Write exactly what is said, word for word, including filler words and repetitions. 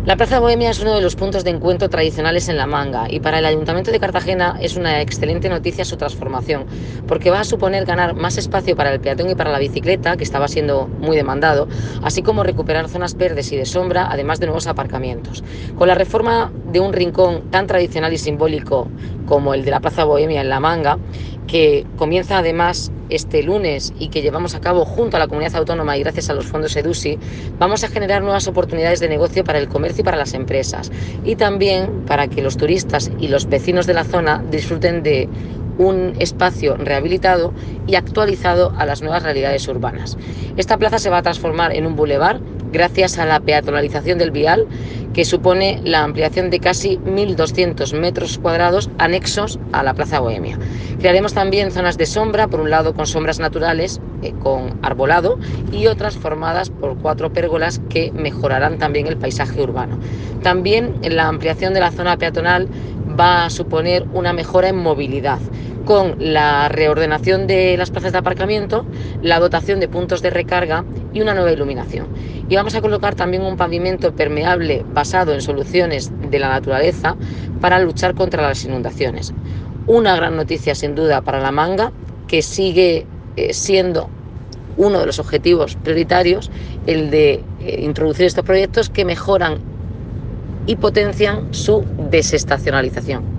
La Plaza Bohemia es uno de los puntos de encuentro tradicionales en La Manga y para el Ayuntamiento de Cartagena es una excelente noticia su transformación, porque va a suponer ganar más espacio para el peatón y para la bicicleta, que estaba siendo muy demandado, así como recuperar zonas verdes y de sombra, además de nuevos aparcamientos. Con la reforma de un rincón tan tradicional y simbólico como el de la Plaza Bohemia en La Manga, que comienza además este lunes y que llevamos a cabo junto a la comunidad autónoma y gracias a los fondos EDUSI, vamos a generar nuevas oportunidades de negocio para el comercio y para las empresas, y también para que los turistas y los vecinos de la zona disfruten de un espacio rehabilitado y actualizado a las nuevas realidades urbanas. Esta plaza se va a transformar en un bulevar gracias a la peatonalización del vial, que supone la ampliación de casi mil doscientos metros cuadrados anexos a la Plaza Bohemia. Crearemos también zonas de sombra, por un lado con sombras naturales, eh, con arbolado, y otras formadas por cuatro pérgolas que mejorarán también el paisaje urbano. También la ampliación de la zona peatonal va a suponer una mejora en movilidad, con la reordenación de las plazas de aparcamiento, la dotación de puntos de recarga y una nueva iluminación. Y vamos a colocar también un pavimento permeable basado en soluciones de la naturaleza para luchar contra las inundaciones. Una gran noticia sin duda para La Manga, que sigue eh, siendo uno de los objetivos prioritarios, el de eh, introducir estos proyectos que mejoran y potencian su desestacionalización.